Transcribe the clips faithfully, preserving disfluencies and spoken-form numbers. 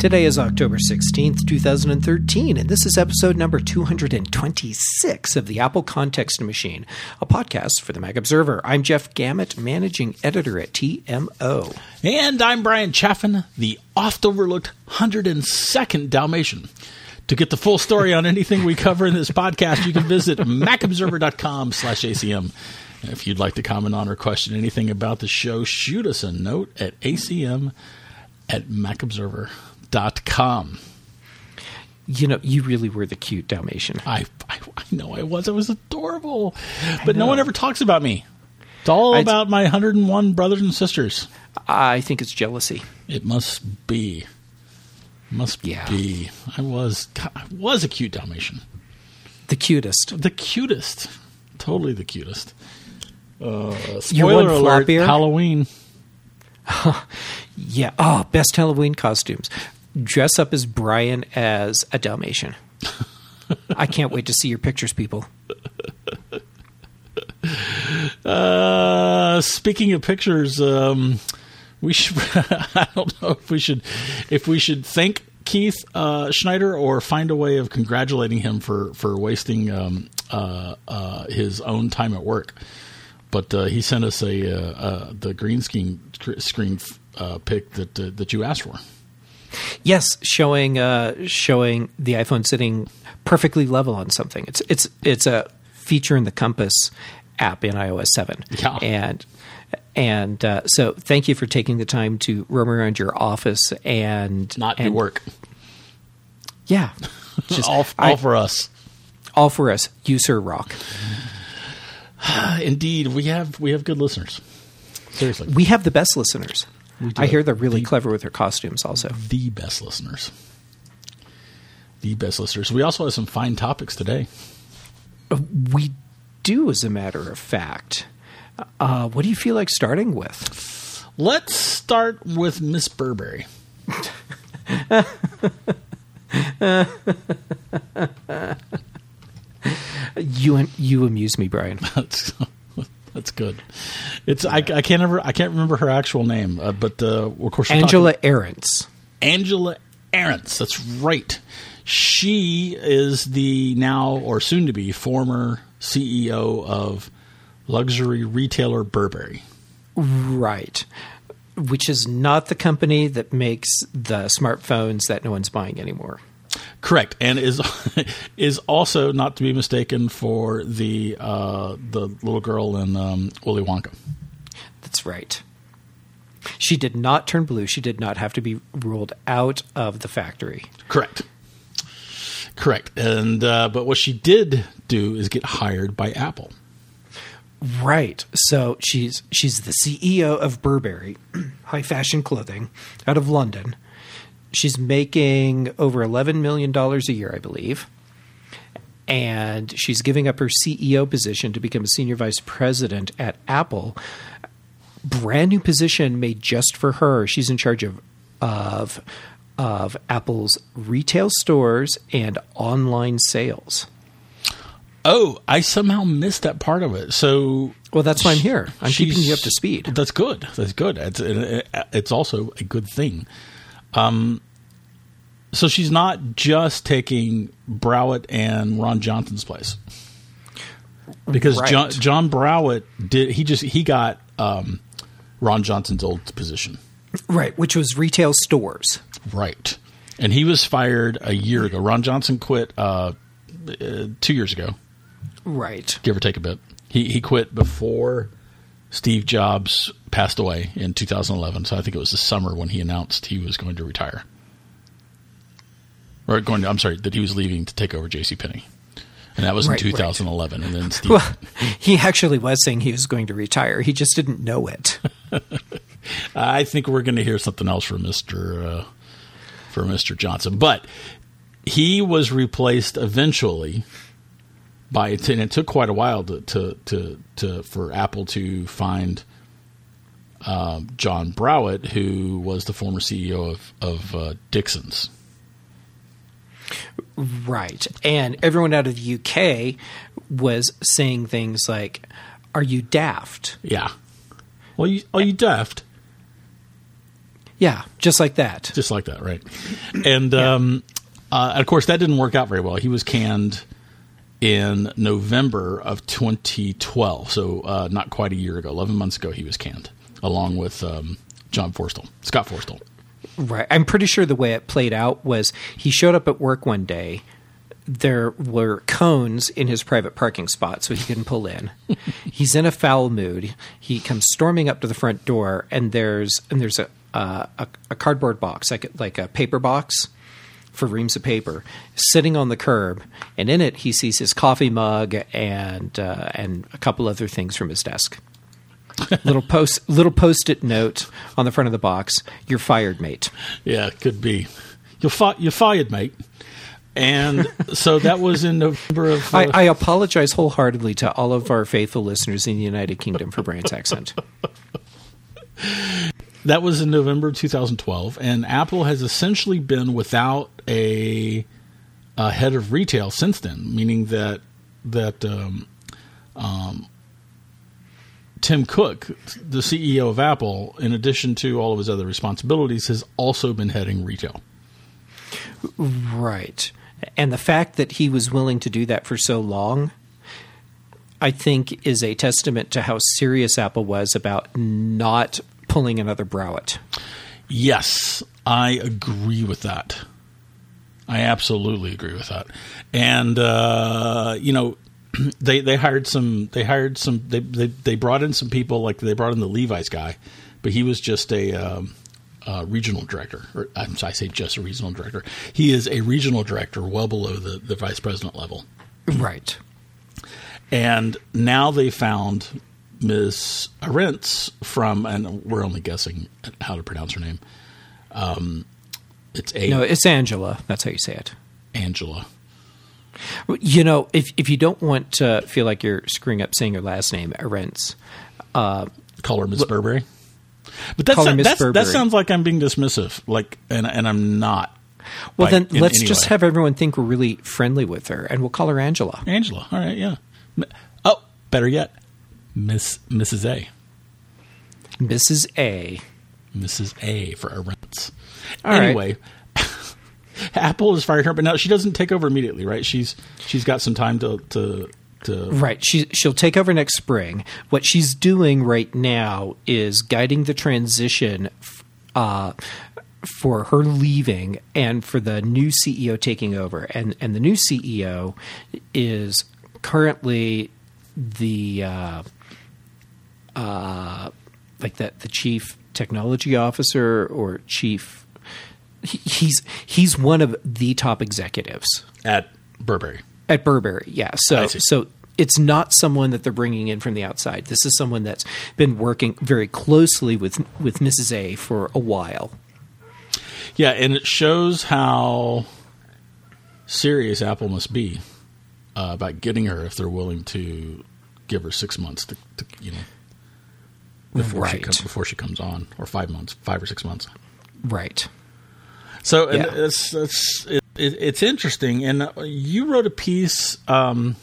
Today is October sixteenth, two thousand thirteen, and this is episode number two hundred twenty-six of the Apple Context Machine, a podcast for the Mac Observer. I'm Jeff Gamet, managing editor at T M O. And I'm Brian Chaffin, the oft-overlooked one hundred second Dalmatian. To get the full story on anything we cover in this podcast, you can visit macobserver.com slash ACM. And if you'd like to comment on or question anything about the show, shoot us a note at acm at macobserver dot com. You know, you really were the cute Dalmatian. I, I, I know I was. I was adorable. But no one ever talks about me. It's all I'd, about my one hundred one brothers and sisters. I think it's jealousy. It must be. Must yeah. be. I was I was a cute Dalmatian. The cutest. The cutest. Totally the cutest. Uh, You're one spoiler alert, floppier. Halloween. Yeah. Oh, best Halloween costumes. Dress up as Brian as a Dalmatian. I can't wait to see your pictures, people. Uh, speaking of pictures, um, we should. I don't know if we should, if we should thank Keith uh, Schneider or find a way of congratulating him for for wasting um, uh, uh, his own time at work. But uh, he sent us a uh, uh, the green screen screen uh, pic that uh, that you asked for. Yes, showing uh, showing the iPhone sitting perfectly level on something. It's it's it's a feature in the Compass app in iOS seven. Yeah. And and uh, so thank you for taking the time to roam around your office and not and, do work. Yeah, just all, all I, for us. All for us. You sir rock. Indeed, we have we have good listeners. Seriously, we have the best listeners. I hear they're really the, clever with their costumes. Also, the best listeners. The best listeners. We also have some fine topics today. We do, as a matter of fact. Uh, what do you feel like starting with? Let's start with Miss Burberry. You you amuse me, Brian. That's, that's good. It's I, I can't ever I can't remember her actual name, uh, but uh, of course we're Angela talking, Ahrendts. Angela Ahrendts. That's right. She is the now or soon to be former C E O of luxury retailer Burberry. Right. Which is not the company that makes the smartphones that no one's buying anymore. Correct, and is is also not to be mistaken for the uh, the little girl in um, Willy Wonka. That's right. She did not turn blue. She did not have to be ruled out of the factory. Correct. Correct, and uh, but what she did do is get hired by Apple. Right. So she's she's the C E O of Burberry, high fashion clothing, out of London. She's making over eleven million dollars a year, I believe. And she's giving up her C E O position to become a senior vice president at Apple. Brand new position made just for her. She's in charge of of, of Apple's retail stores and online sales. Oh, I somehow missed that part of it. So, well, that's why I'm here. I'm keeping you up to speed. That's good. That's good. It's it's also a good thing. Um, so she's not just taking Browett and Ron Johnson's place, because right. John, John Browett did. He just he got um, Ron Johnson's old position, right, which was retail stores, right, and he was fired a year ago. Ron Johnson quit uh, uh, two years ago, right, give or take a bit. He he quit before Steve Jobs passed away in two thousand eleven, so I think it was the summer when he announced he was going to retire. Or going to, I'm sorry, that he was leaving to take over JCPenney. And that was right, in two thousand eleven. Right. And then Steve... Well, he actually was saying he was going to retire. He just didn't know it. I think we're going to hear something else from Mister Uh, for Mister Johnson. But he was replaced eventually by, and it took quite a while to to to, to for Apple to find uh, John Browett, who was the former C E O of of uh, Dixon's. Right, and everyone out of the U K was saying things like, "Are you daft?" Yeah. Well, you, are you daft? Yeah, just like that. Just like that, right? And yeah. um, uh, of course, that didn't work out very well. He was canned in November of twenty twelve, so uh, not quite a year ago. eleven months ago, he was canned, along with um, John Forstall, Scott Forstall. Right. I'm pretty sure the way it played out was he showed up at work one day. There were cones in his private parking spot, so he couldn't pull in. He's in a foul mood. He comes storming up to the front door, and there's and there's a uh, a, a cardboard box, like like a paper box for reams of paper, sitting on the curb, and in it he sees his coffee mug and uh, and a couple other things from his desk. little post little post-it note on the front of the box: "You're fired, mate." Yeah, could be. You're fi- you're fired, mate. And so that was in November of... Uh, I, I apologize wholeheartedly to all of our faithful listeners in the United Kingdom for Brian's accent. That was in November two thousand twelve, and Apple has essentially been without a, a head of retail since then, meaning that that um, um, Tim Cook, the C E O of Apple, in addition to all of his other responsibilities, has also been heading retail. Right. And the fact that he was willing to do that for so long, I think, is a testament to how serious Apple was about not pulling another Browett. Yes, I agree with that. I absolutely agree with that. And uh, you know, they they hired some. They hired some. They, they they brought in some people. Like they brought in the Levi's guy, but he was just a. Um, Uh, regional director, or I'm sorry, I say just a regional director. He is a regional director, well below the, the vice president level. Right. And now they found Miz Arentz from, and we're only guessing how to pronounce her name. Um, it's a no, it's Angela. That's how you say it. Angela. You know, if if you don't want to feel like you're screwing up saying her last name, Arentz, uh, call her Miz L- Burberry. But that's, that's that sounds like I'm being dismissive, like, and and I'm not. Well, by, then let's just way. have everyone think we're really friendly with her, and we'll call her Angela. Angela, all right, yeah. Oh, better yet, Miss Missus A. Missus A. Missus A for Arentz. All anyway, right. Apple has fired her, but now she doesn't take over immediately, right? She's she's got some time to. to To right. She, she'll take over next spring. What she's doing right now is guiding the transition uh, for her leaving and for the new C E O taking over. And, and the new C E O is currently the uh, uh, like the, the chief technology officer or chief. He, he's he's one of the top executives at Burberry. At Burberry, yeah. So so it's not someone that they're bringing in from the outside. This is someone that's been working very closely with with Missus A for a while. Yeah, and it shows how serious Apple must be uh, about getting her if they're willing to give her six months to, to you know, before right. she comes before she comes on, or five months, five or six months. Right. So yeah. and it's it's it, it, it's interesting, and you wrote a piece um,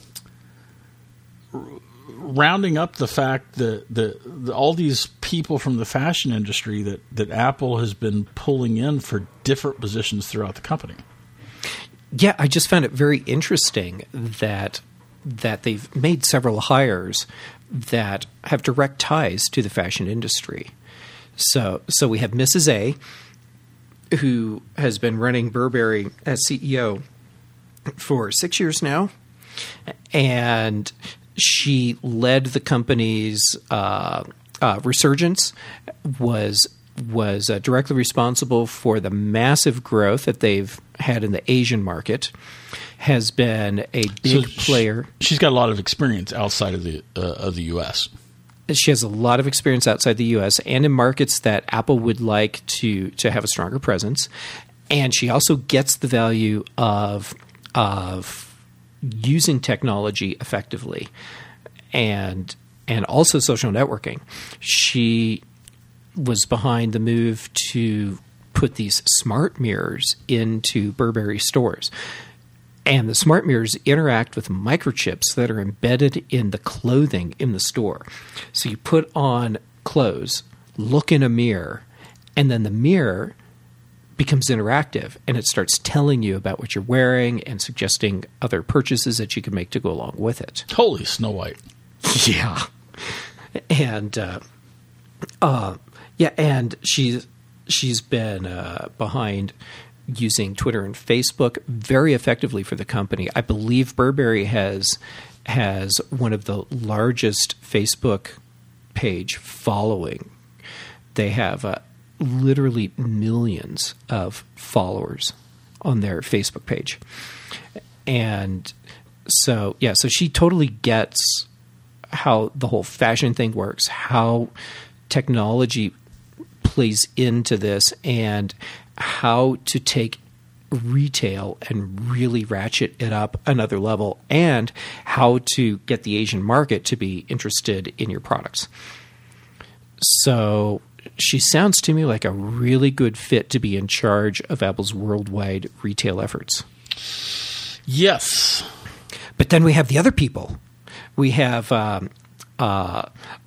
r- rounding up the fact that the, the all these people from the fashion industry that, that Apple has been pulling in for different positions throughout the company. Yeah, I just found it very interesting that that they've made several hires that have direct ties to the fashion industry. So so we have Missus A, who has been running Burberry as C E O for six years now, and she led the company's uh, uh, resurgence, was was uh, directly responsible for the massive growth that they've had in the Asian market, has been a big so player. She's got a lot of experience outside of the uh, of the U S. She has a lot of experience outside the U S and in markets that Apple would like to to have a stronger presence. And she also gets the value of of using technology effectively, and and also social networking. She was behind the move to put these smart mirrors into Burberry stores. And the smart mirrors interact with microchips that are embedded in the clothing in the store. So you put on clothes, look in a mirror, and then the mirror becomes interactive, and it starts telling you about what you're wearing and suggesting other purchases that you can make to go along with it. Holy Snow White. Yeah. And uh, uh, yeah, and she's she's been uh, behind using Twitter and Facebook very effectively for the company. I believe Burberry has has one of the largest Facebook page following. They have uh, literally millions of followers on their Facebook page. And so, yeah, so she totally gets how the whole fashion thing works, how technology plays into this, and how to take retail and really ratchet it up another level, and how to get the Asian market to be interested in your products. So she sounds to me like a really good fit to be in charge of Apple's worldwide retail efforts. Yes. But then we have the other people. We have, um, uh,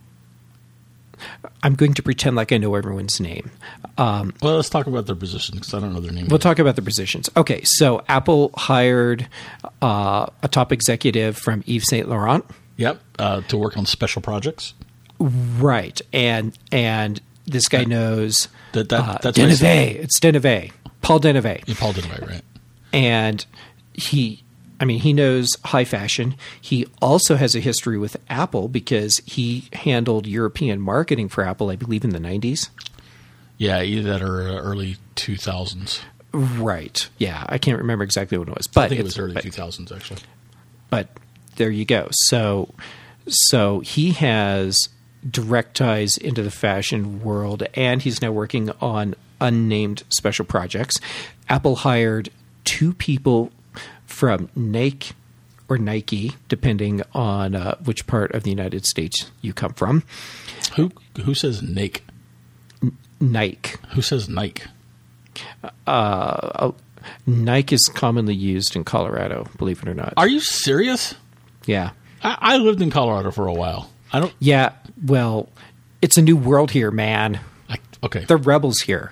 I'm going to pretend like I know everyone's name. Um, well, let's talk about their positions because I don't know their name. We'll talk about the positions. Okay, so Apple hired uh, a top executive from Yves Saint Laurent. Yep, uh, to work on special projects. Right, and and this guy knows that, that, uh, that's Deneve. It's Deneve. Paul Deneve. Yeah, Paul Deneve, right. And he... I mean, he knows high fashion. He also has a history with Apple because he handled European marketing for Apple, I believe, in the nineties. Yeah, either that or early two thousands. Right. Yeah, I can't remember exactly when it was. But I think it was early two thousands, actually. But there you go. So, so he has direct ties into the fashion world, and he's now working on unnamed special projects. Apple hired two people from Nike or Nike, depending on uh, which part of the United States you come from. Who who says Nike? N- Nike. Who says Nike? Uh, Nike is commonly used in Colorado, believe it or not. Are you serious? Yeah. I, I lived in Colorado for a while. I don't. Yeah. Well, it's a new world here, man. I, okay. They're rebels here.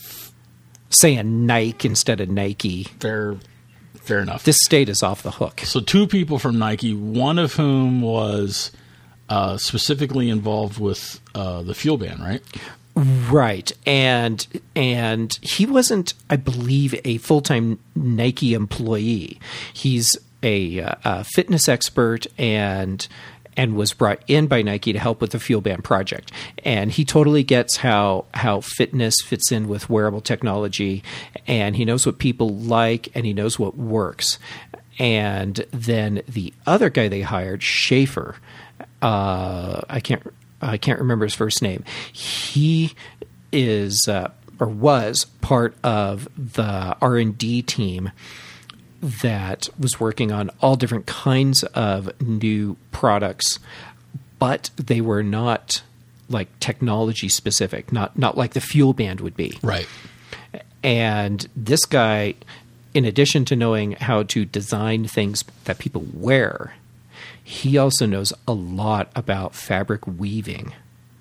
Saying Nike instead of Nike. Fair. Fair enough. This state is off the hook. So two people from Nike, one of whom was uh, specifically involved with uh, the fuel ban, right? Right. And and he wasn't, I believe, a full-time Nike employee. He's a, a fitness expert and and was brought in by Nike to help with the fuel ban project. And he totally gets how how fitness fits in with wearable technology, and he knows what people like, and he knows what works. And then the other guy they hired, Schaefer, uh, I can't I can't remember his first name. He is uh, or was part of the R and D team that was working on all different kinds of new products, but they were not like technology specific, not not like the fuel band would be. Right. And this guy, in addition to knowing how to design things that people wear, he also knows a lot about fabric weaving.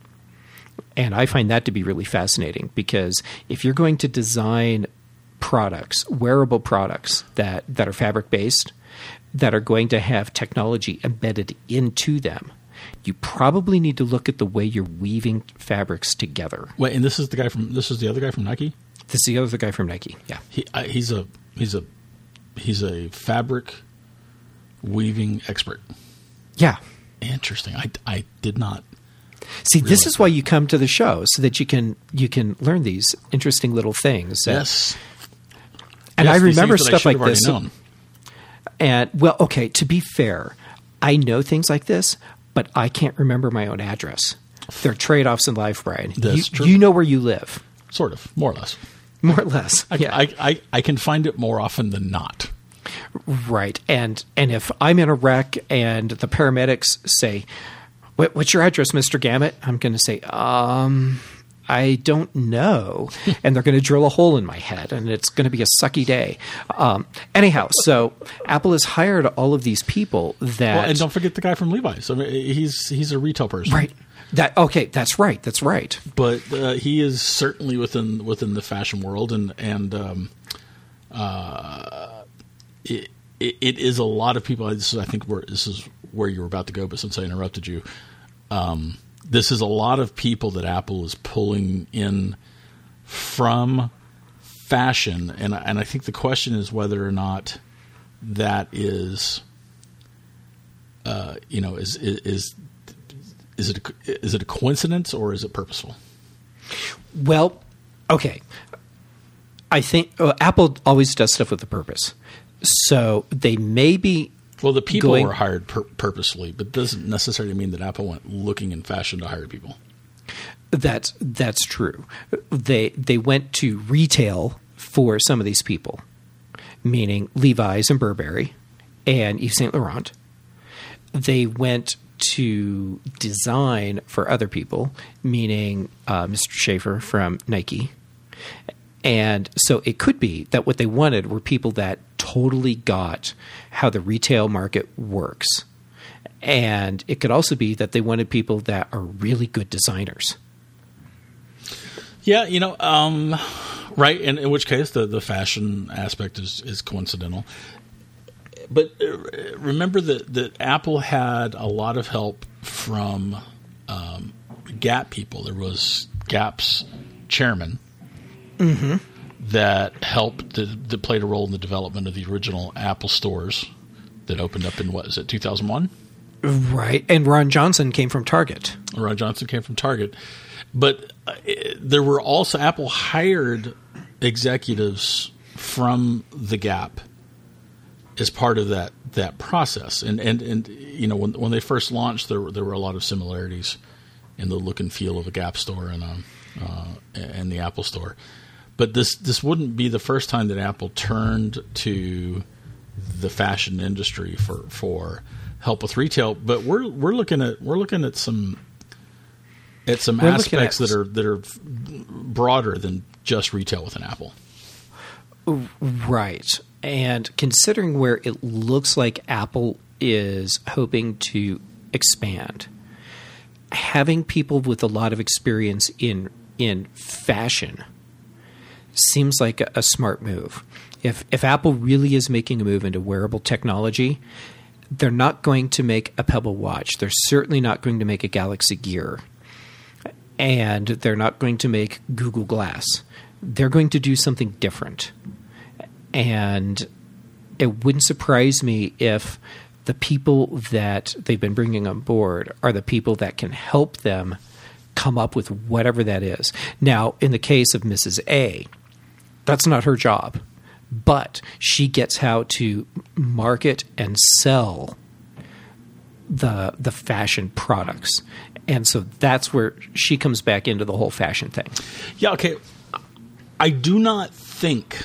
And I find that to be really fascinating because if you're going to design products, wearable products that, that are fabric-based, that are going to have technology embedded into them, you probably need to look at the way you're weaving fabrics together. Wait, and this is the guy from this is the other guy from Nike? This is the other guy from Nike, yeah. He uh, he's a he's a he's a fabric weaving expert. Yeah. Interesting. I, I did not See, this is that. why you come to the show, so that you can you can learn these interesting little things. Yes. And yes, I remember stuff I like this. Known. And well, okay, to be fair, I know things like this, but I can't remember my own address. There are trade-offs in life, Brian. That's you, true. You know where you live. Sort of, more or less. More or less. I, yeah. I, I, I can find it more often than not. Right. And and if I'm in a wreck and the paramedics say, what, what's your address, Mister Gamet? I'm going to say, um, I don't know. And they're going to drill a hole in my head, and it's going to be a sucky day. Um, anyhow, so Apple has hired all of these people that... Well, and don't forget the guy from Levi's. I mean, he's he's a retail person. Right. That okay, that's right. That's right. But uh, he is certainly within within the fashion world, and and um, uh, it, it it is a lot of people. This is, I think, where this is where you were about to go, but since I interrupted you, um, this is a lot of people that Apple is pulling in from fashion, and and I think the question is whether or not that is, uh, you know, is is. Is it a, is it a coincidence or is it purposeful? Well, okay. I think uh, Apple always does stuff with a purpose. So they may be Well, the people going, were hired pur- purposely, but doesn't necessarily mean that Apple went looking in fashion to hire people. That's that's true. They they went to retail for some of these people, meaning Levi's and Burberry and Yves Saint Laurent. They went to design for other people, meaning uh, Mister Schaefer from Nike. And so it could be that what they wanted were people that totally got how the retail market works. And it could also be that they wanted people that are really good designers. Yeah, you know, um, right, in, in which case the, the fashion aspect is, is coincidental. But remember that, that Apple had a lot of help from um, Gap people. There was Gap's chairman mm-hmm. that helped, that, that played a role in the development of the original Apple stores that opened up in, what is it, two thousand one? Right, and Ron Johnson came from Target. Ron Johnson came from Target. But uh, it, there were also, Apple hired executives from the Gap as part of that that process, and and and you know when when they first launched, there were, there were a lot of similarities in the look and feel of a Gap store and um uh, and the Apple store. But this this wouldn't be the first time that Apple turned to the fashion industry for, for help with retail. But we're we're looking at we're looking at some at some we're aspects at, that are that are broader than just retail with an Apple. Right. And considering where it looks like Apple is hoping to expand, having people with a lot of experience in in fashion seems like a, a smart move. If if Apple really is making a move into wearable technology, they're not going to make a Pebble watch. They're certainly not going to make a Galaxy Gear. And they're not going to make Google Glass. They're going to do something different. And it wouldn't surprise me if the people that they've been bringing on board are the people that can help them come up with whatever that is. Now, in the case of Missus A, that's not her job, but she gets how to market and sell the the fashion products. And so that's where she comes back into the whole fashion thing. Yeah, okay. I do not think...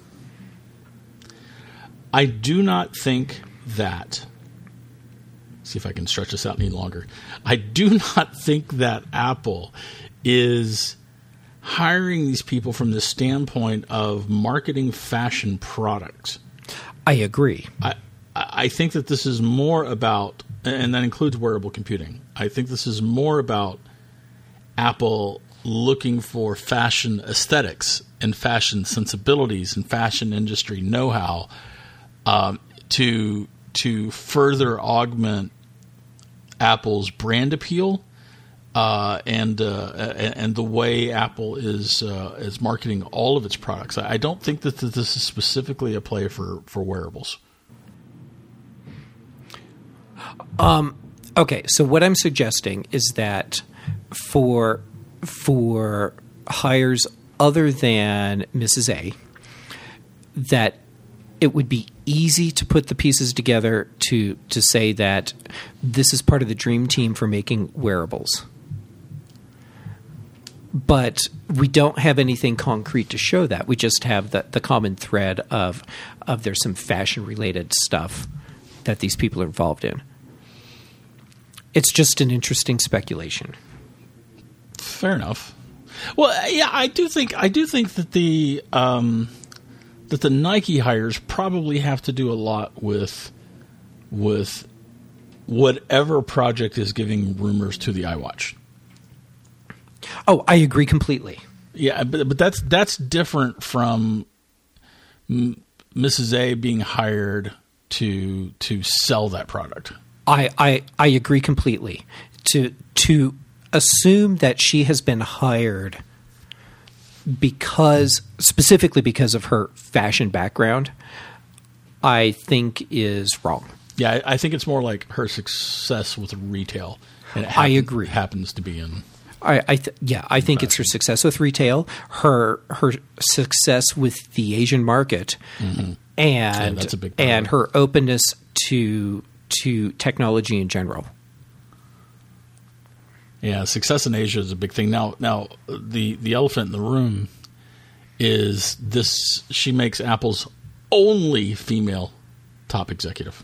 I do not think that, see if I can stretch this out any longer. I do not think that Apple is hiring these people from the standpoint of marketing fashion products. I agree. I, I think that this is more about, and that includes wearable computing, I think this is more about Apple looking for fashion aesthetics and fashion sensibilities and fashion industry know-how Um, to to further augment Apple's brand appeal uh, and uh, and the way Apple is uh, is marketing all of its products. I don't think that this is specifically a play for, for wearables. Um. Okay, so what I'm suggesting is that for for hires other than Missus A, that it would be easy to put the pieces together to to say that this is part of the dream team for making wearables. But we don't have anything concrete to show that. We just have the, the common thread of of there's some fashion-related stuff that these people are involved in. It's just an interesting speculation. Fair enough. Well, yeah, I do think I do think that the um, that the Nike hires probably have to do a lot with with whatever project is giving rumors to the iWatch. Oh, I agree completely. Yeah, but but that's that's different from M- Missus A being hired to to sell that product. I, I I agree completely. To to assume that she has been hired because specifically because of her fashion background, I think is wrong. Yeah, I, I think it's more like her success with retail. And it I happen, agree. Happens to be in. I, I th- yeah, I think it's her success with retail, her her success with the Asian market, Mm-hmm. and Yeah, that's a big part and of it. her openness to to technology in general. Yeah, success in Asia is a big thing. Now, now the the elephant in the room is this: she makes Apple's only female top executive.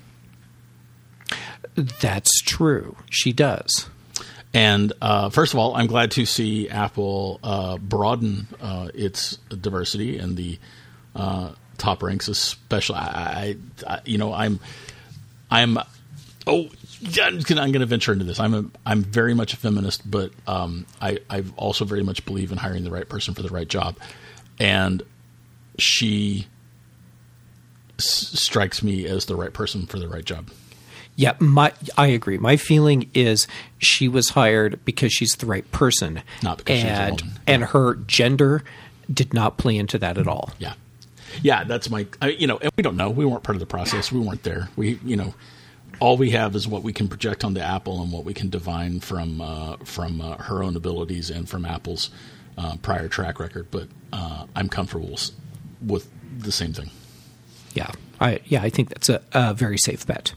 That's true. She does. And uh, first of all, I'm glad to see Apple uh, broaden uh, its diversity in the uh, top ranks, especially. I, I, you know, I'm, I'm. Oh, I'm going to venture into this. I'm a, I'm very much a feminist, but um, I, I also very much believe in hiring the right person for the right job, and she s- strikes me as the right person for the right job. Yeah, my I agree. My feeling is she was hired because she's the right person, Not because she's a and woman. and her gender did not play into that at all. Yeah, yeah, that's my. I, you know, and we don't know. We weren't part of the process. We weren't there. We, you know, all we have is what we can project onto Apple and what we can divine from uh, from uh, her own abilities and from Apple's uh, prior track record. But uh, I'm comfortable s- with the same thing. Yeah, I yeah I think that's a, a very safe bet.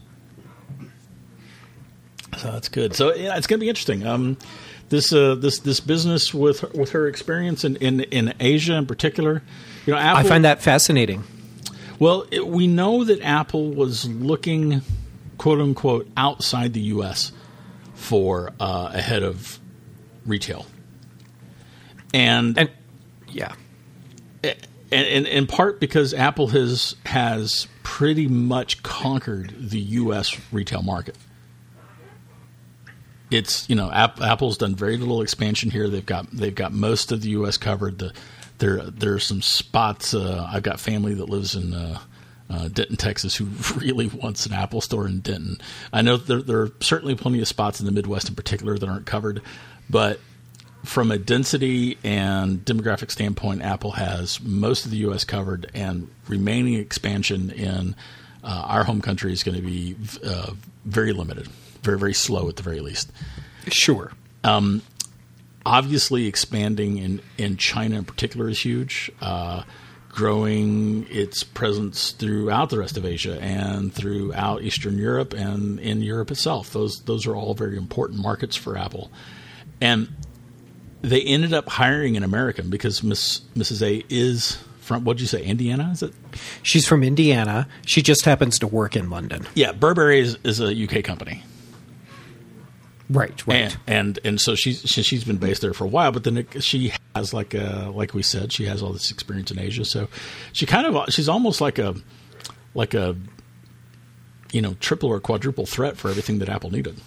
So that's good. So yeah, it's going to be interesting. Um, this uh, this this business with her, with her experience in, in, in Asia in particular, you know, Apple, I find that fascinating. Well, it, we know that Apple was looking, quote unquote, outside the U S for uh, a head of retail, and And yeah, and, and in part because Apple has has pretty much conquered the U S retail market. It's, you know, App, Apple's done very little expansion here. They've got they've got most of the U S covered. The, there there are some spots. Uh, I've got family that lives in uh, uh, Denton, Texas, who really wants an Apple store in Denton. I know there, there are certainly plenty of spots in the Midwest in particular that aren't covered, but from a density and demographic standpoint, Apple has most of the U S covered, and remaining expansion in uh, our home country is going to be uh, very limited. Very, very slow at the very least. sure. Um, obviously, expanding in, in China in particular is huge. Uh, growing its presence throughout the rest of Asia and throughout Eastern Europe and in Europe itself. Those those are all very important markets for Apple. And they ended up hiring an American because Miss Missus A is from, what'd you say, Indiana? Is it? She's from Indiana. She just happens to work in London. Yeah, Burberry is, is a U K company. Right, right. And, and and so she's she, she's been based there for a while, but then it, she has like a, like we said, she has all this experience in Asia. So she kind of she's almost like a like a you know triple or quadruple threat for everything that Apple needed.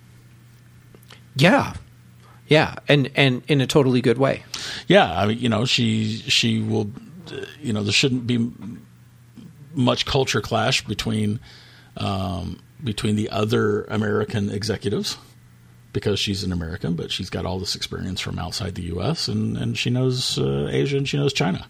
Yeah, yeah, and and in a totally good way. Yeah, I mean, you know, she she will, you know, there shouldn't be much culture clash between um, between the other American executives, because she's an American, but she's got all this experience from outside the U S and, and she knows uh, Asia and she knows China.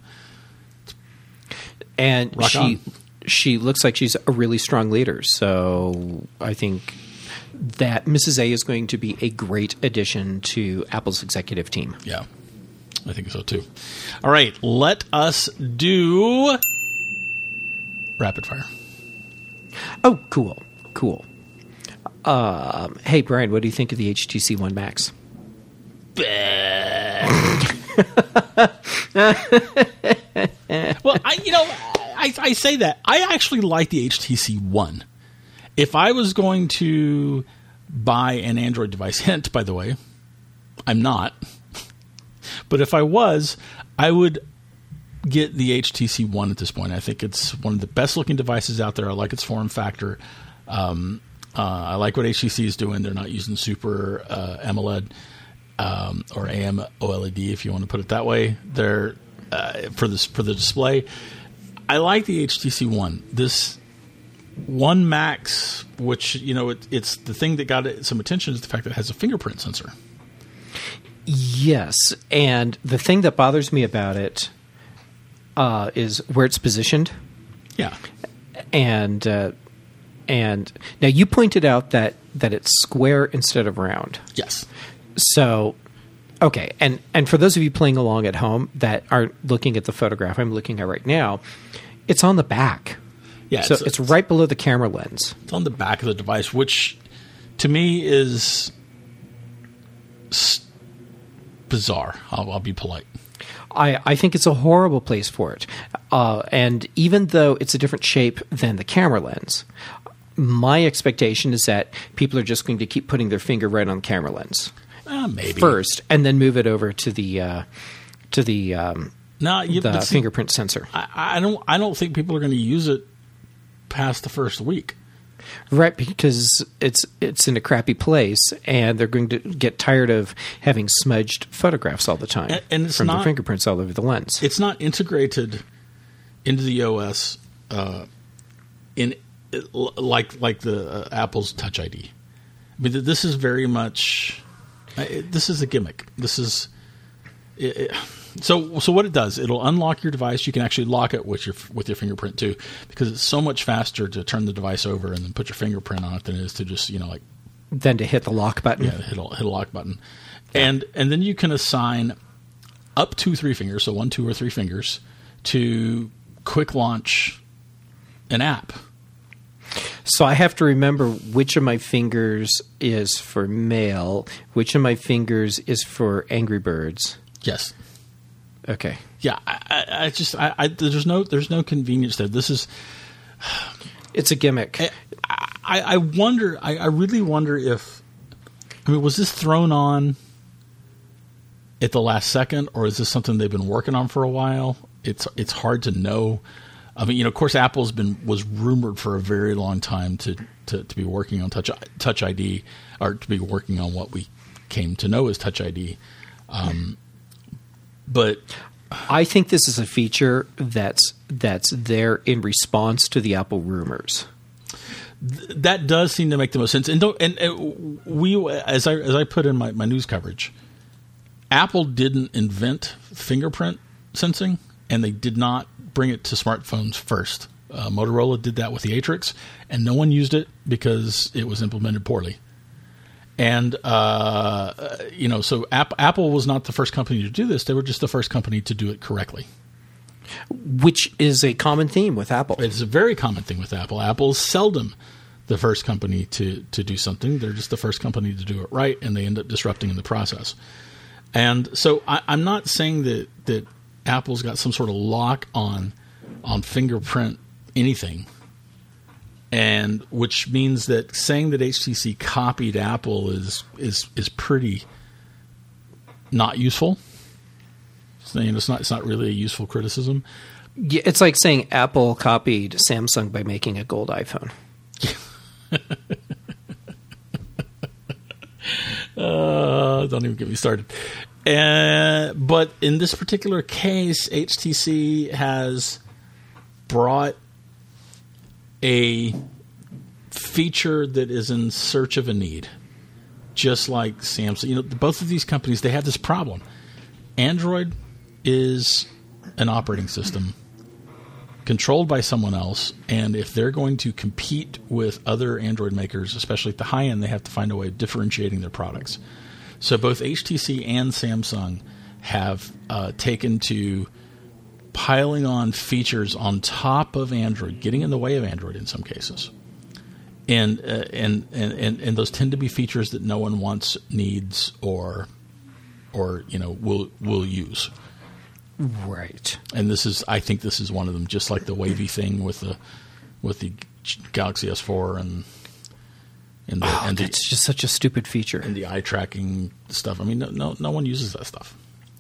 And Rock she on. she looks like she's a really strong leader. So I think that Missus A is going to be a great addition to Apple's executive team. Yeah, I think so too. All right, let us do rapid fire. Oh, cool, cool. Um, hey, Brian, what do you think of the H T C One Max? Well, I you know I, I say that I actually like the H T C One. If I was going to buy an Android device, hint by the way, I'm not. But if I was, I would get the H T C One at this point. I think it's one of the best looking devices out there. I like its form factor. Um, uh, I like what H T C is doing. They're not using Super uh, AMOLED. um, or A M O L E D, if you want to put it that way. They're uh, for this for the display. I like the H T C One. This One Max, which you know, it, it's the thing that got it some attention is the fact that it has a fingerprint sensor. Yes, and the thing that bothers me about it uh, is where it's positioned. Yeah, and uh, and now you pointed out that that it's square instead of round. Yes. So, okay, and and for those of you playing along at home that aren't looking at the photograph I'm looking at right now, it's on the back. Yeah, so it's, it's, it's right below the camera lens. It's on the back of the device, which to me is s- bizarre. I'll, I'll be polite. I, I think it's a horrible place for it. Uh, and even though it's a different shape than the camera lens, my expectation is that people are just going to keep putting their finger right on the camera lens uh, maybe first, and then move it over to the uh, to the um, no, you, the see, fingerprint sensor. I, I don't. I don't think people are going to use it past the first week. Right, because it's it's in a crappy place, and they're going to get tired of having smudged photographs all the time and, and it's from not, their fingerprints all over the lens. It's not integrated into the O S uh, in like like the uh, Apple's Touch I D. I mean, this is very much uh, it, this is a gimmick. This is it, it, so so. What it does, it'll unlock your device. You can actually lock it with your with your fingerprint too, because it's so much faster to turn the device over and then put your fingerprint on it than it is to just you know like then to hit the lock button. Yeah, hit a, hit a lock button, and and then you can assign up to three fingers, so one, two, or three fingers, to quick launch an app. So I have to remember which of my fingers is for Mail, which of my fingers is for Angry Birds. Yes. Okay. Yeah, I, I, I just I, I, there's no there's no convenience there. This is it's a gimmick. I, I, I wonder. I, I really wonder if I mean was this thrown on at the last second, or is this something they've been working on for a while? It's it's hard to know. I mean, you know, of course, Apple's been was rumored for a very long time to, to, to be working on Touch Touch I D, or to be working on what we came to know as Touch I D. Um, but I think this is a feature that's that's there in response to the Apple rumors. Th- that does seem to make the most sense. And don't, and, and we, as I as I put in my, my news coverage, Apple didn't invent fingerprint sensing, and they did not bring it to smartphones first. Uh, Motorola did that with the Atrix, and no one used it because it was implemented poorly. And, uh, you know, so App- Apple was not the first company to do this. They were just the first company to do it correctly. Which is a common theme with Apple. It's a very common thing with Apple. Apple's seldom the first company to, to do something. They're just the first company to do it right, and they end up disrupting in the process. And so I, I'm not saying that, that Apple's got some sort of lock on on fingerprint anything, and which means that saying that H T C copied Apple is is is pretty not useful. So, you know, it's not it's not really a useful criticism. Yeah, it's like saying Apple copied Samsung by making a gold iPhone. uh, don't even get me started. Uh, but in this particular case, H T C has brought a feature that is in search of a need, just like Samsung. You know, both of these companies, they have this problem. Android is an operating system controlled by someone else, and if they're going to compete with other Android makers, especially at the high end, they have to find a way of differentiating their products. So both H T C and Samsung have uh, taken to piling on features on top of Android, getting in the way of Android in some cases. And, uh, and, and, and, and those tend to be features that no one wants, needs, or or you know will will use. Right. And this is, I think, this is one of them. Just like the wavy thing with the with the Galaxy S four and and the, oh, and that's the, just such a stupid feature. And the eye tracking stuff. I mean, no no, no one uses that stuff.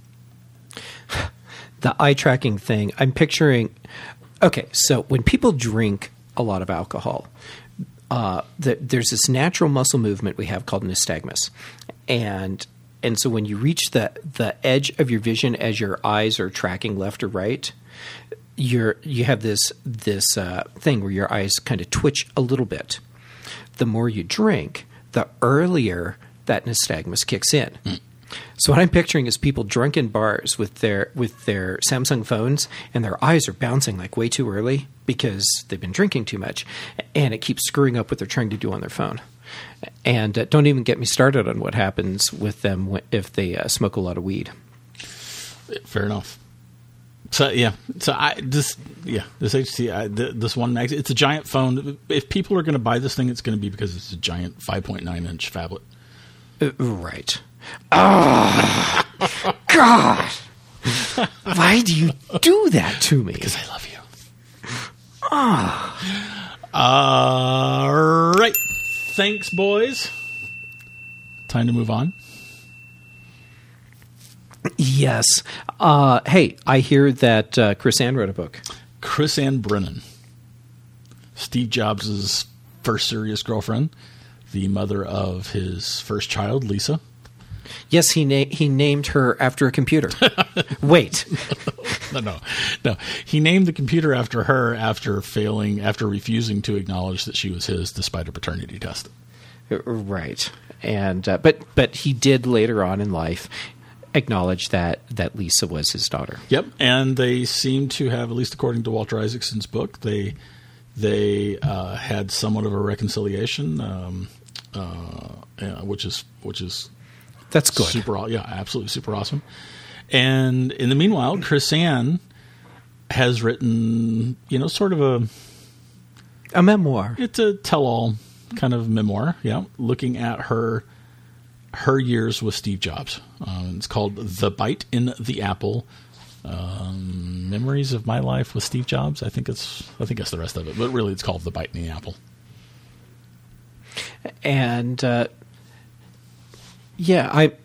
The eye tracking thing. I'm picturing. Okay, so when people drink a lot of alcohol, uh, the, there's this natural muscle movement we have called nystagmus, and and so when you reach the the edge of your vision as your eyes are tracking left or right, you're you have this this uh, thing where your eyes kind of twitch a little bit. The more you drink, the earlier that nystagmus kicks in. Mm. So what I'm picturing is people drunk in bars with their with their Samsung phones, and their eyes are bouncing like way too early because they've been drinking too much, and it keeps screwing up what they're trying to do on their phone. And uh, don't even get me started on what happens with them if they uh, smoke a lot of weed. Fair enough. So yeah, so I this yeah this H T C I, this one mag, it's a giant phone. If people are going to buy this thing, it's going to be because it's a giant five point nine inch phablet. Uh, right. Oh, God! Why do you do that to me? Because I love you. Ah. Oh. All right. Thanks, boys. Time to move on. Yes. Uh, hey, I hear that uh, Chris Ann wrote a book. Chris Ann Brennan, Steve Jobs' first serious girlfriend, the mother of his first child, Lisa. Yes, he na- he named her after a computer. Wait. no, no, no. He named the computer after her after failing, after refusing to acknowledge that she was his despite a paternity test. Right. And uh, but but he did later on in life acknowledge that, that Lisa was his daughter. Yep. And they seem to have, at least according to Walter Isaacson's book, they they uh, had somewhat of a reconciliation, um, uh, yeah, which is which is that's good. Super, yeah, absolutely super awesome. And in the meanwhile, Chris Ann has written, you know, sort of a a memoir. It's a tell-all kind of memoir, yeah, looking at her her years with Steve Jobs. Um, it's called The Bite in the Apple: um, Memories of My Life with Steve Jobs. I think it's I think that's the rest of it, but really, it's called The Bite in the Apple. And uh, yeah, I.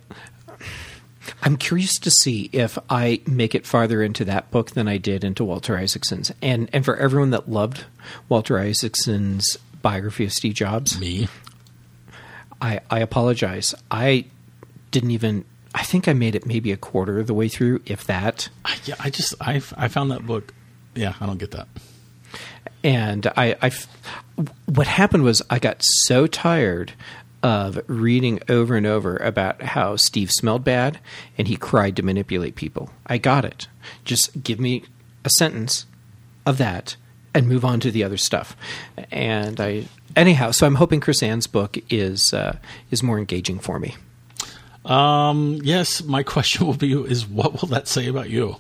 I'm curious to see if I make it farther into that book than I did into Walter Isaacson's. And and for everyone that loved Walter Isaacson's biography of Steve Jobs, me, I, I apologize. I didn't even. I think I made it maybe a quarter of the way through, if that. I, yeah, I just I I found that book. Yeah, I don't get that. And I, I what happened was I got so tired of reading over and over about how Steve smelled bad and he cried to manipulate people. I got it. Just give me a sentence of that and move on to the other stuff. And I, anyhow, so I'm hoping Chris Ann's book is uh, is more engaging for me. Um, yes, my question will be: is what will that say about you?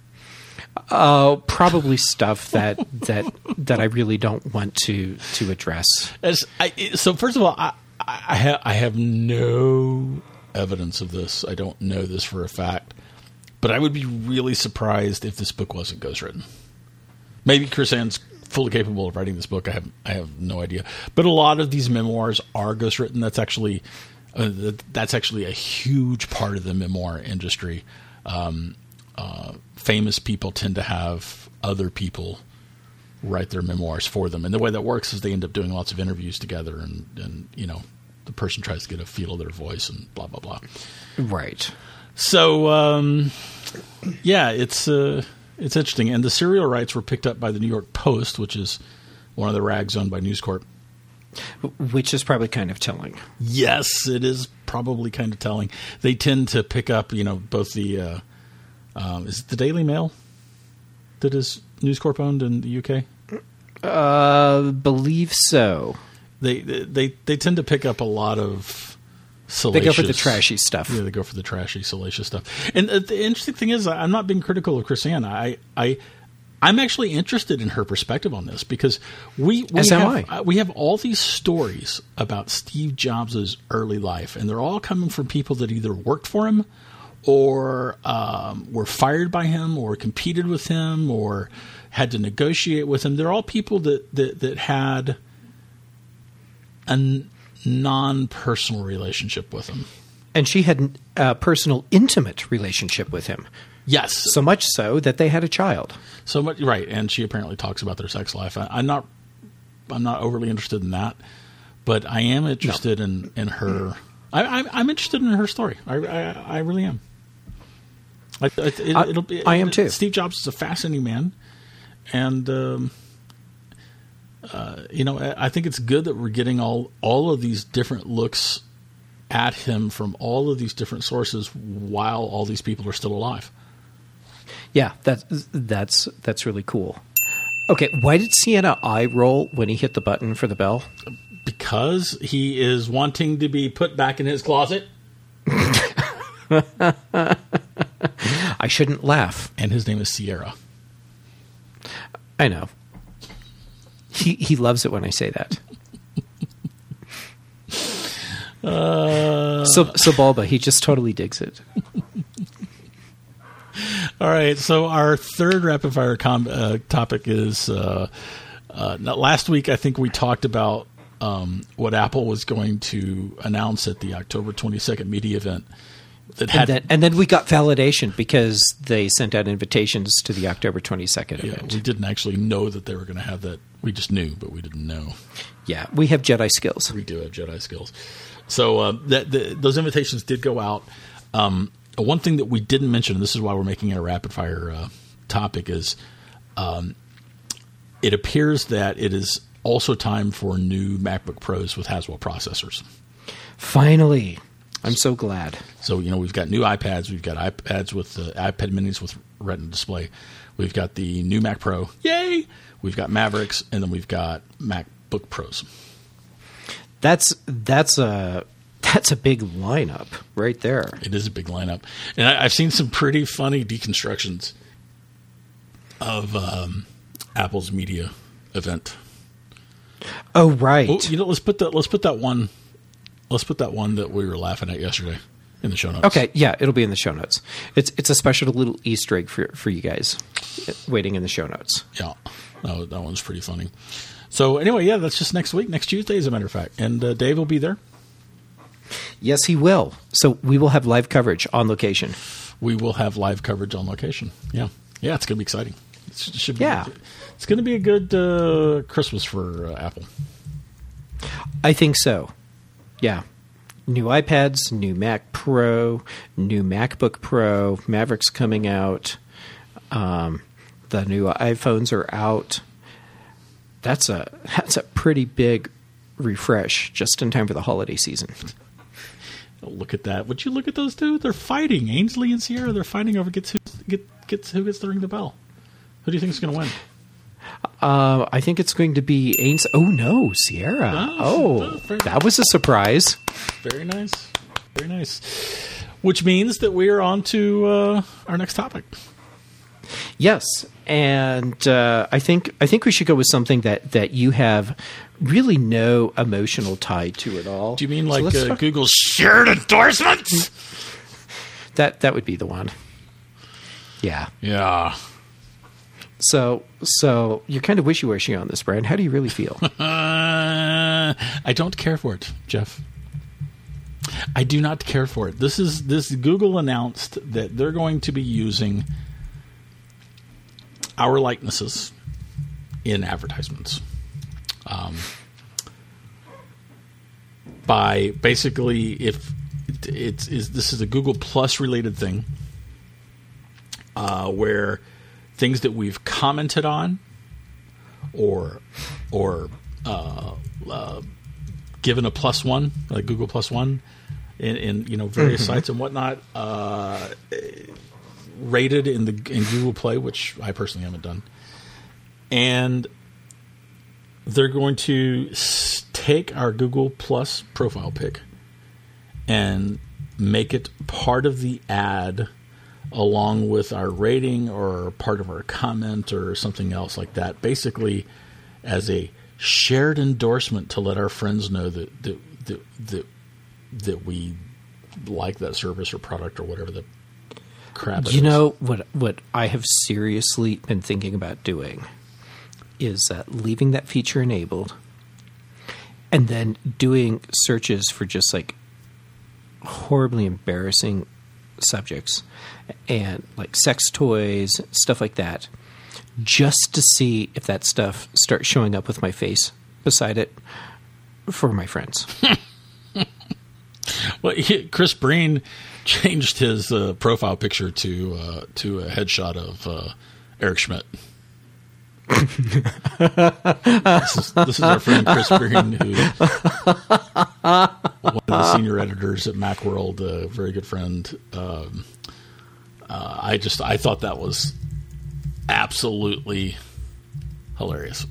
Uh, probably stuff that that that I really don't want to to address. As I, so, first of all, I. I have I have no evidence of this. I don't know this for a fact, but I would be really surprised if this book wasn't ghostwritten. Maybe Chris Ann's fully capable of writing this book. I have I have no idea. But a lot of these memoirs are ghostwritten. That's actually uh, that's actually a huge part of the memoir industry. Um, uh, famous people tend to have other people write their memoirs for them. And the way that works is they end up doing lots of interviews together, and, and you know, the person tries to get a feel of their voice and blah, blah, blah. Right. So, um, yeah, it's uh, it's interesting. And the serial rights were picked up by the New York Post, which is one of the rags owned by News Corp. Which is probably kind of telling. Yes, it is probably kind of telling. They tend to pick up, you know, both the, uh, um, is it the Daily Mail that is News Corp owned in the U K? Uh, believe so. They they they tend to pick up a lot of salacious. They go for the trashy stuff. Yeah, they go for the trashy, salacious stuff. And uh, the interesting thing is, I'm not being critical of Chris Ann. I I I'm actually interested in her perspective on this because we we As have am I. we have all these stories about Steve Jobs' early life, and they're all coming from people that either worked for him, or um, were fired by him, or competed with him, or had to negotiate with him. They're all people that, that, that had a n- non-personal relationship with him. And she had a personal, intimate relationship with him. Yes. So much so that they had a child. So much, right. And she apparently talks about their sex life. I, I'm not I'm not overly interested in that, but I am interested no. in, in her I, I, I'm interested in her story. I, I, I really am. I, it, it, I, it'll be, I am too. Steve Jobs is a fascinating man, and um, uh, you know, I think it's good that we're getting all all of these different looks at him from all of these different sources while all these people are still alive. Yeah, that's that's that's really cool. Okay, why did Sienna eye roll when he hit the button for the bell? Because he is wanting to be put back in his closet. I shouldn't laugh. And his name is Sierra. I know. He he loves it when I say that. Uh, so so Bulba, he just totally digs it. All right, so our third rapid fire com- uh, topic is uh, uh, last week. I think we talked about um, what Apple was going to announce at the October twenty-second media event. That had, and, then, and then we got validation because they sent out invitations to the October twenty-second yeah, event. We didn't actually know that they were going to have that. We just knew, but we didn't know. Yeah, we have Jedi skills. We do have Jedi skills. So uh, that the, those invitations did go out. Um, one thing that we didn't mention, and this is why we're making it a rapid fire uh, topic, is um, it appears that it is also time for new MacBook Pros with Haswell processors. Finally. I'm so glad. So, you know, we've got new iPads. We've got iPads with uh, iPad minis with Retina display. We've got the new Mac Pro. Yay! We've got Mavericks, and then we've got MacBook Pros. That's that's a that's a big lineup right there. It is a big lineup, and I, I've seen some pretty funny deconstructions of um, Apple's media event. Oh right. Oh, you know, let's put that. Let's put that one. Let's put that one that we were laughing at yesterday in the show notes. Okay, yeah, it'll be in the show notes. It's it's a special little Easter egg for for you guys waiting in the show notes. Yeah, that, that one's pretty funny. So anyway, yeah, that's just next week, next Tuesday, as a matter of fact. And uh, Dave will be there. Yes, he will. So we will have live coverage on location. We will have live coverage on location. Yeah. Yeah, it's going to be exciting. It should be, yeah. It's going to be a good uh, Christmas for uh, Apple. I think so. Yeah. New iPads, new Mac Pro, new MacBook Pro, Mavericks coming out. Um, the new iPhones are out. That's a that's a pretty big refresh just in time for the holiday season. Oh, look at that! Would you look at those two? They're fighting. Ainsley and Sierra. They're fighting over gets who get, gets who gets to ring the bell. Who do you think is going to win? Uh, I think it's going to be Ainsley. Oh no, Sierra! Oh, oh that was a surprise. Very nice, very nice. Which means that we are on to uh, our next topic. Yes, and uh, I think I think we should go with something that, that you have really no emotional tie to at all. Do you mean like so uh, Google's shared endorsements? That that would be the one. Yeah. Yeah. So so you're kind of wishy-washy on this, Brian. How do you really feel? uh, I don't care for it, Jeff. I do not care for it. This is this Google announced that they're going to be using our likenesses in advertisements. Um, by basically, if it's is this is a Google Plus related thing, uh, where things that we've commented on, or or uh, uh, given a plus one, like Google Plus One, in, in you know various mm-hmm. sites and whatnot. Uh, rated in the in Google Play, which I personally haven't done, and they're going to take our Google Plus profile pic and make it part of the ad along with our rating or part of our comment or something else like that, basically as a shared endorsement to let our friends know that that that, that, that we like that service or product or whatever the crap it you is. know what what I have seriously been thinking about doing is uh, leaving that feature enabled and then doing searches for just like horribly embarrassing subjects and like sex toys, stuff like that, just to see if that stuff starts showing up with my face beside it for my friends. Well, he, Chris Breen changed his uh, profile picture to uh, to a headshot of uh, Eric Schmidt. this, is, this is our friend Chris Breen, who one of the senior editors at Macworld, a very good friend. Um, uh, I just I thought that was absolutely hilarious.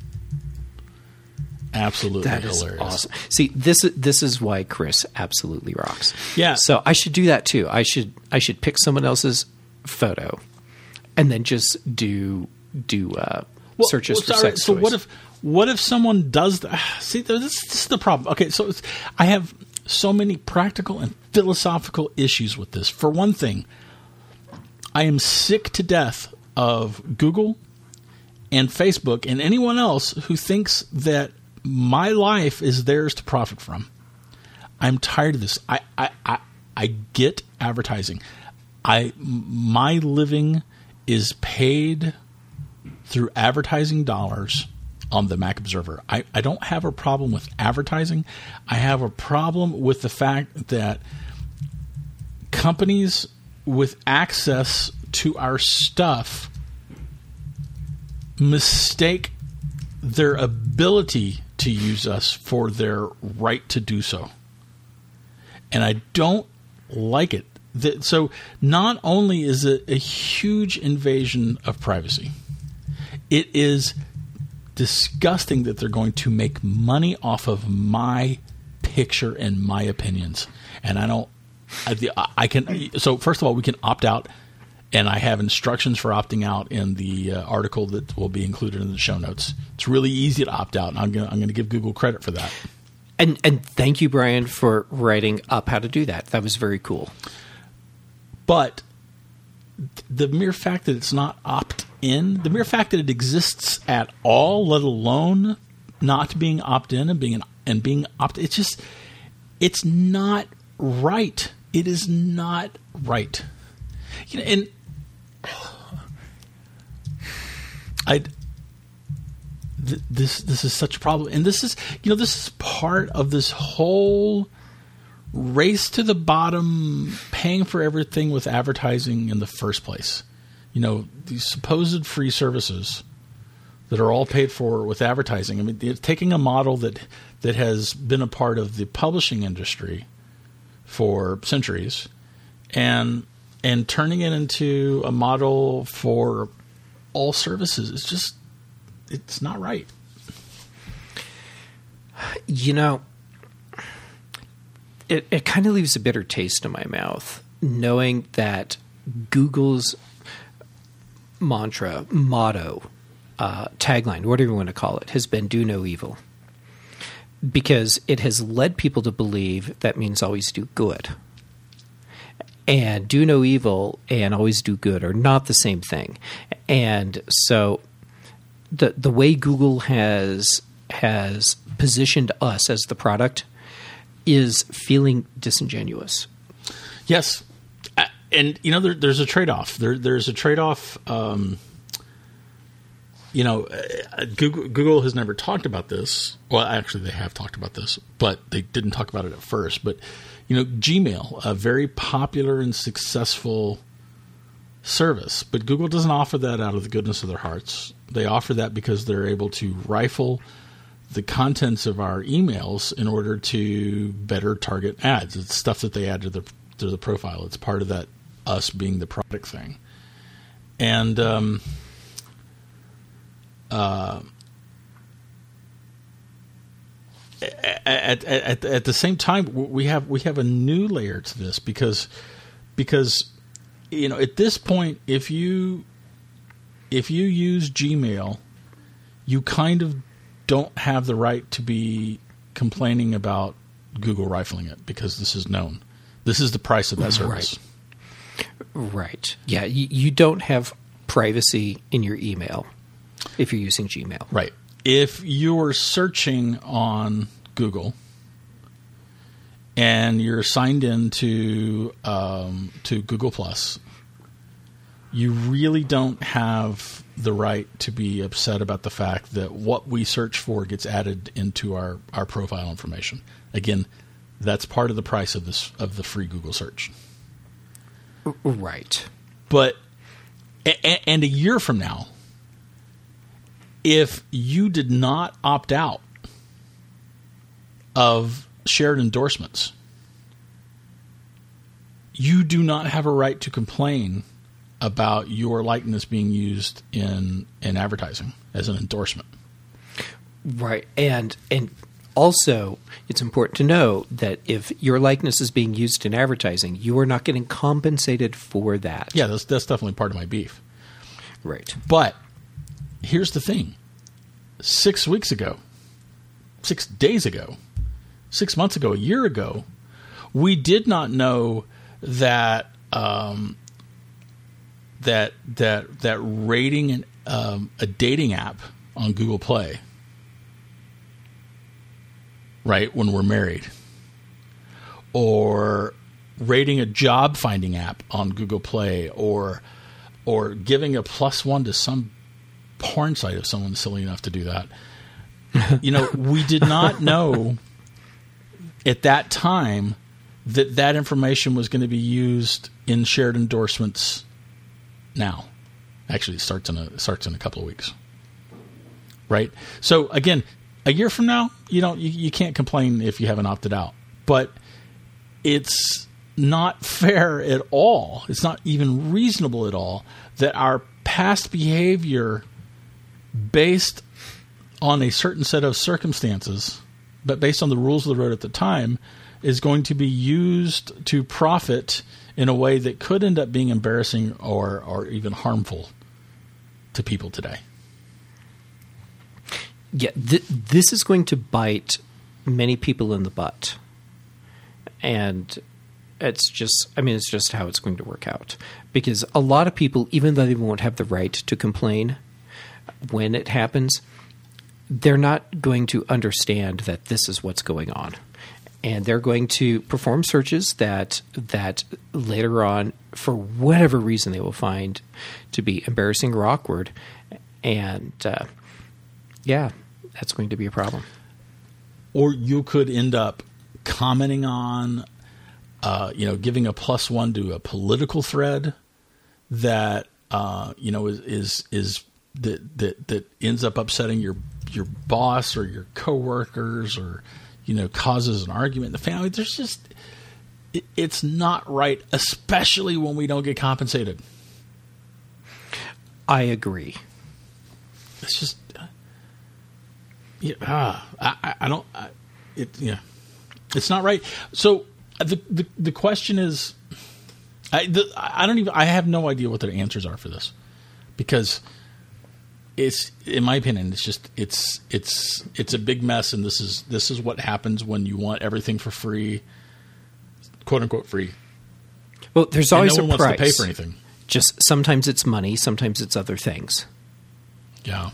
Absolutely that is hilarious. Awesome. See, this this is why Chris absolutely rocks. Yeah. So I should do that too. I should I should pick someone else's photo, and then just do do uh, well, searches well, for sorry, sex so toys. what if what if someone does that? See, this, this is the problem. Okay, so it's, I have so many practical and philosophical issues with this. For one thing, I am sick to death of Google and Facebook and anyone else who thinks that my life is theirs to profit from. I'm tired of this. I, I, I, I get advertising. I my living is paid through advertising dollars on the Mac Observer. I, I don't have a problem with advertising. I have a problem with the fact that companies with access to our stuff mistake their ability to use us for their right to do so. And I don't like it. The, so not only is it a huge invasion of privacy, it is disgusting that they're going to make money off of my picture and my opinions. And I don't, I, I can, so first of all, we can opt out. And I have instructions for opting out in the uh, article that will be included in the show notes. It's really easy to opt out, and I'm going I'm going to give Google credit for that. And and thank you, Brian, for writing up how to do that. That was very cool. But the mere fact that it's not opt-in, the mere fact that it exists at all, let alone not being opt-in and being an, and being opt, it's just it's not right. It is not right. You know, and I th- this this is such a problem, and this is you know this is part of this whole race to the bottom, paying for everything with advertising in the first place. You know, these supposed free services that are all paid for with advertising. I mean, it's taking a model that that has been a part of the publishing industry for centuries, and and turning it into a model for all services is just, it's not right. You know, it, it kind of leaves a bitter taste in my mouth, knowing that Google's mantra, motto, uh, tagline, whatever you want to call it, has been do no evil. Because it has led people to believe that means always do good. And do no evil and always do good are not the same thing. And so the the way Google has has positioned us as the product is feeling disingenuous. Yes. And, you know, there, there's a trade-off. There, there's a trade-off. Um, you know, Google, Google has never talked about this. Well, actually, they have talked about this, but they didn't talk about it at first. But you know, Gmail, a very popular and successful service, but Google doesn't offer that out of the goodness of their hearts. They offer that because they're able to rifle the contents of our emails in order to better target ads. It's stuff that they add to the to the profile. It's part of that us being the product thing. And um, uh, At, at at the same time, we have we have a new layer to this because because you know at this point, if you if you use Gmail, you kind of don't have the right to be complaining about Google rifling it because this is known. This is the price of that service. Right. Right. Yeah. You, you don't have privacy in your email if you're using Gmail. Right. If you're searching on Google and you're signed in to um, to Google Plus, you really don't have the right to be upset about the fact that what we search for gets added into our, our profile information. Again, That's part of the price of this of the free Google search. Right. But and a year from now, if you did not opt out of shared endorsements, you do not have a right to complain about your likeness being used in in advertising as an endorsement. Right. And and also, it's important to know that if your likeness is being used in advertising, you are not getting compensated for that. Yeah, that's that's definitely part of my beef. Right. But here's the thing. Six weeks ago, six days ago, six months ago, a year ago, we did not know that um, that that that rating an, um, a dating app on Google Play, right, when we're married, or rating a job finding app on Google Play, or or giving a plus one to some porn site if someone's silly enough to do that. You know, we did not know at that time that that information was going to be used in shared endorsements now. Actually, it starts in a it starts in a couple of weeks. Right? So again, a year from now, you don't you, you can't complain if you haven't opted out. But it's not fair at all. It's not even reasonable at all that our past behavior based on a certain set of circumstances, but based on the rules of the road at the time, is going to be used to profit in a way that could end up being embarrassing or, or even harmful to people today. Yeah, th- this is going to bite many people in the butt. And it's just, I mean, it's just how it's going to work out. Because a lot of people, even though they won't have the right to complain when it happens, they're not going to understand that this is what's going on. And they're going to perform searches that that later on, for whatever reason, they will find to be embarrassing or awkward. And, uh, yeah, that's going to be a problem. Or you could end up commenting on, uh, you know, giving a plus one to a political thread that, uh, you know, is, is, is that, that, that ends up upsetting your, your boss or your coworkers, or, you know, causes an argument in the family. There's just, it, it's not right, especially when we don't get compensated. I agree. It's just, yeah, uh, I, I don't, I, it, yeah, it's not right. So the, the, the question is, I, the, I don't even, I have no idea what the answers are for this, because it's, in my opinion, it's just, it's, it's, it's a big mess. And this is, this is what happens when you want everything for free, quote unquote free. Well, there's always and no a one price. Wants to pay for anything. Just sometimes it's money, sometimes it's other things. Yeah.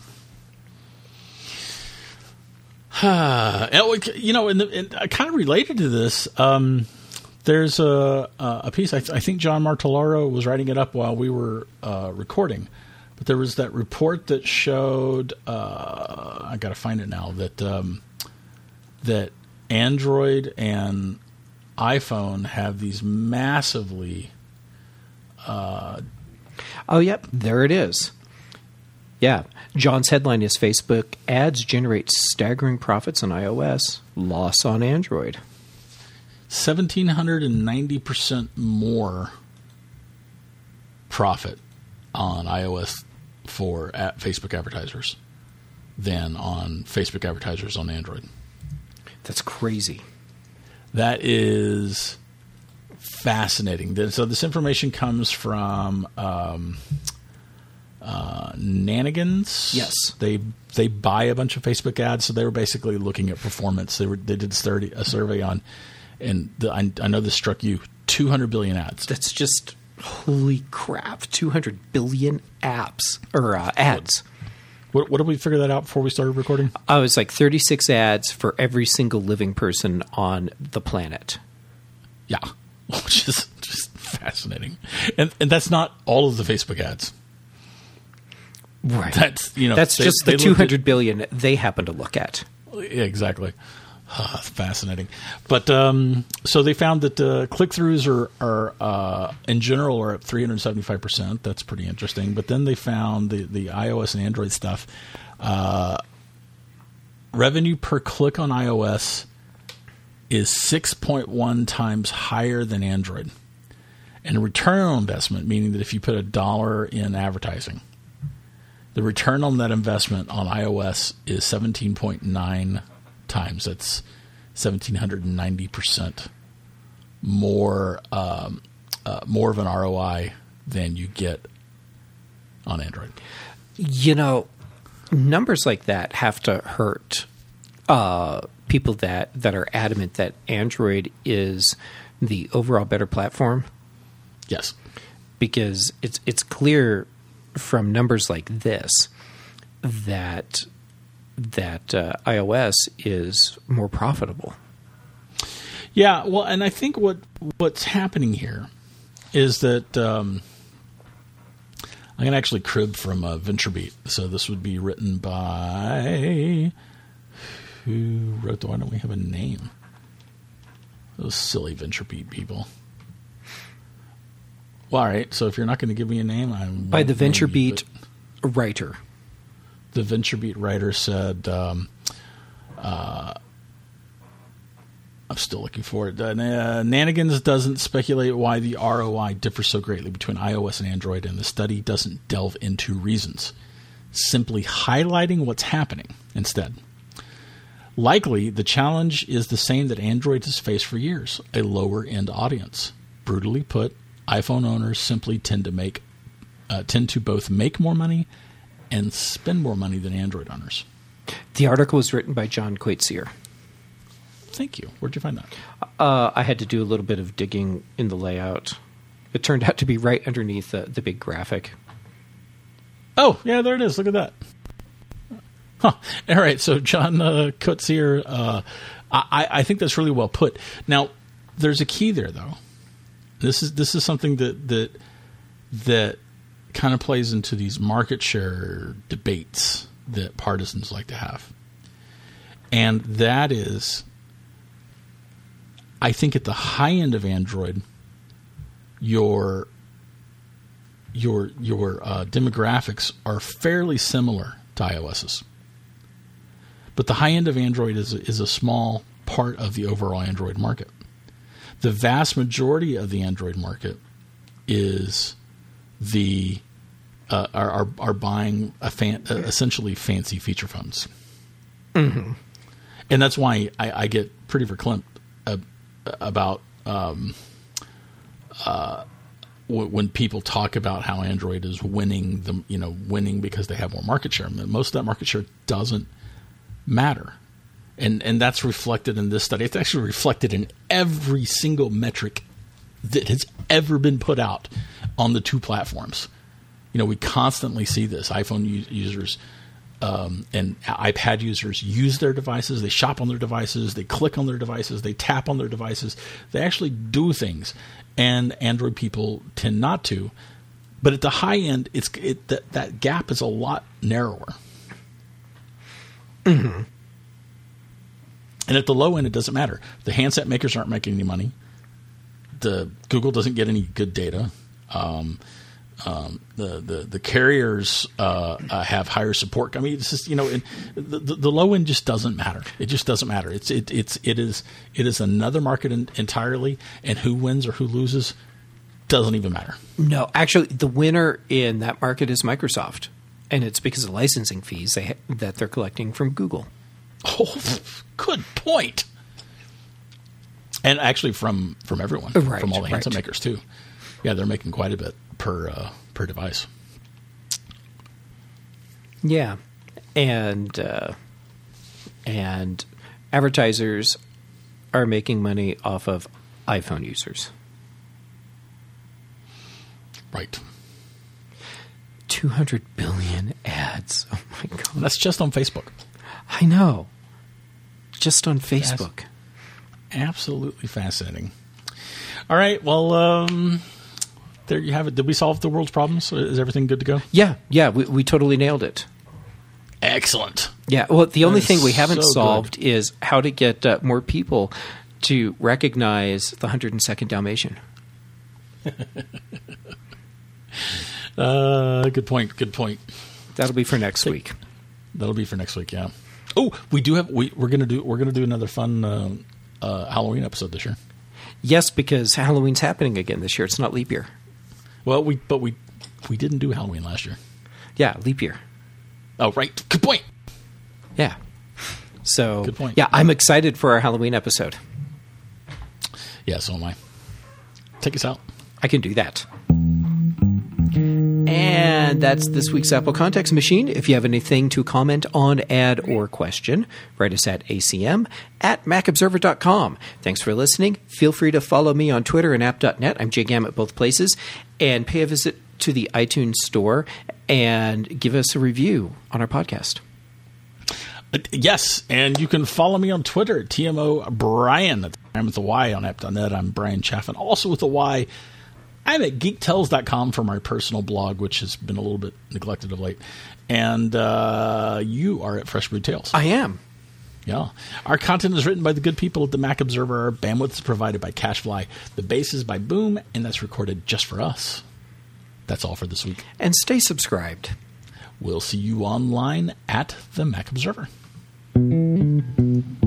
You know, and, and kind of related to this, um, there's a, a piece, I, th- I think John Martellaro was writing it up while we were uh, recording, but there was that report that showed, uh, I got to find it now, that um, that Android and iPhone have these massively... Uh, oh, yep, there it is. Yeah. John's headline is Facebook ads generate staggering profits on iOS, loss on Android. one thousand seven hundred ninety percent more profit on iOS for at Facebook advertisers than on Facebook advertisers on Android. That's crazy. That is fascinating. So this information comes from... Um, Uh, Nanigans. Yes, they they buy a bunch of Facebook ads, so they were basically looking at performance. They were they did study, a survey on, and the, I, I know this struck you, two hundred billion ads. That's just holy crap! two hundred billion apps or uh, ads. What, what did we figure that out before we started recording? I was like thirty-six ads for every single living person on the planet. Yeah, which is just fascinating, and and that's not all of the Facebook ads. Right. That's, you know, that's they, just the two hundred billion they happen to look at. Yeah, exactly. Uh, fascinating. But um, so they found that uh, click-throughs are, are uh, in general, are up three hundred seventy-five percent. That's pretty interesting. But then they found the, the iOS and Android stuff. Uh, revenue per click on iOS is six point one times higher than Android. And return on investment, meaning that if you put a dollar in advertising, the return on that investment on iOS is seventeen point nine times. That's one thousand seven hundred ninety percent more um, uh, more of an R O I than you get on Android. You know, numbers like that have to hurt uh, people that, that are adamant that Android is the overall better platform. Yes. Because it's it's clear from numbers like this that that uh, iOS is more profitable. Yeah, well, and I think what what's happening here is that um, I'm going to actually crib from uh, VentureBeat. So this would be written by who wrote the? Why don't we have a name? Those silly VentureBeat people. Well, all right. So if you're not going to give me a name, I'm by the VentureBeat you, writer. The VentureBeat writer said, um, uh, "I'm still looking for it." Uh, Nanigans doesn't speculate why the R O I differs so greatly between iOS and Android, and the study doesn't delve into reasons, simply highlighting what's happening instead. Likely, the challenge is the same that Android has faced for years: a lower-end audience. Brutally put, iPhone owners simply tend to make uh, tend to both make more money and spend more money than Android owners. The article was written by John Coetzee. Thank you. Where'd you find that? Uh, I had to do a little bit of digging in the layout. It turned out to be right underneath the, the big graphic. Oh, yeah, there it is. Look at that. Huh. All right, so John uh, Coetzee, uh, I, I think that's really well put. Now, there's a key there, though. This is this is something that that that kind of plays into these market share debates that partisans like to have. And that is, I think at the high end of Android, your your your uh, demographics are fairly similar to iOS's. But the high end of Android is a, is a small part of the overall Android market. The vast majority of the Android market is the uh, are, are are buying a fan, uh, essentially fancy feature phones, mm-hmm. and that's why I, I get pretty verklempt uh, about um, uh, w- when people talk about how Android is winning them, you know, winning because they have more market share. Most of that market share doesn't matter. And and that's reflected in this study. It's actually reflected in every single metric that has ever been put out on the two platforms. You know, we constantly see this. iPhone u- users um, and iPad users use their devices. They shop on their devices. They click on their devices. They tap on their devices. They actually do things. And Android people tend not to. But at the high end, it's it, that, that gap is a lot narrower. Mm-hmm. And at the low end, it doesn't matter. The handset makers aren't making any money. The Google doesn't get any good data. Um, um, the, the the carriers uh, uh, have higher support. I mean, it's just, you know, the, the, the low end just doesn't matter. It just doesn't matter. It's it it's it is it is another market in, entirely. And who wins or who loses doesn't even matter. No, actually, the winner in that market is Microsoft, and it's because of licensing fees they ha- that they're collecting from Google. Oh, good point. And actually from, from everyone, right, from all the handset right. makers too. Yeah, they're making quite a bit per uh, per device. Yeah, and uh, and advertisers are making money off of iPhone users. Right. two hundred billion ads. Oh my God. That's just on Facebook. I know. Just on Facebook. That's absolutely fascinating. All right. Well, um, there you have it. Did we solve the world's problems? Is everything good to go? Yeah. Yeah. We, we totally nailed it. Excellent. Yeah, well, the only is thing we haven't so solved is how to get uh, more people to recognize the one hundred second Dalmatian. uh, good point. Good point. That'll be for next week. That'll be for next week. Yeah. Oh, we do have. We, we're gonna do. We're gonna do another fun uh, uh, Halloween episode this year. Yes, because Halloween's happening again this year. It's not leap year. Well, we but we we didn't do Halloween last year. Yeah, leap year. Oh, right. Good point. Yeah. So, good point. Yeah, I'm excited for our Halloween episode. Yeah, so am I. Take us out. I can do that. And that's this week's Apple Context Machine. If you have anything to comment on, add, or question, write us at A C M at mac observer dot com. Thanks for listening. Feel free to follow me on Twitter and app dot net. I'm Jay Gam at both places. And pay a visit to the iTunes store and give us a review on our podcast. Uh, yes, and you can follow me on Twitter at T M O Brian. I'm with a Y on app dot net. I'm Brian Chaffin, also with a Y. I'm at geek tells dot com for my personal blog, which has been a little bit neglected of late. And uh, you are at Fresh Brewed Tales. I am. Yeah. Our content is written by the good people at the Mac Observer. Our bandwidth is provided by CacheFly. The bass is by Boom, and that's recorded just for us. That's all for this week. And stay subscribed. We'll see you online at the Mac Observer.